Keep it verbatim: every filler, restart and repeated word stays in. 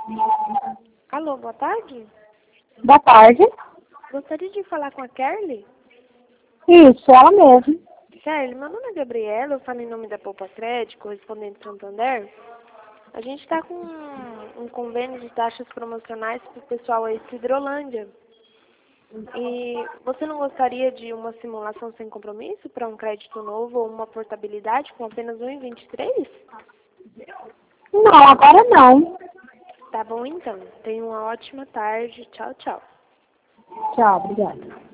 Alô, boa tarde. Boa tarde. Gostaria de falar com a Kerly? Isso, ela mesma. Kerly, meu nome é Gabriela, eu falo em nome da Poupa Crédito, correspondente Santander. A gente está com um, um convênio de taxas promocionais para o pessoal aí de Hidrolândia. E você não gostaria de uma simulação sem compromisso para um crédito novo ou uma portabilidade com apenas um vírgula vinte e três? Não, agora não. Tá bom então. Tenha uma ótima tarde. Tchau, tchau. Tchau, obrigada.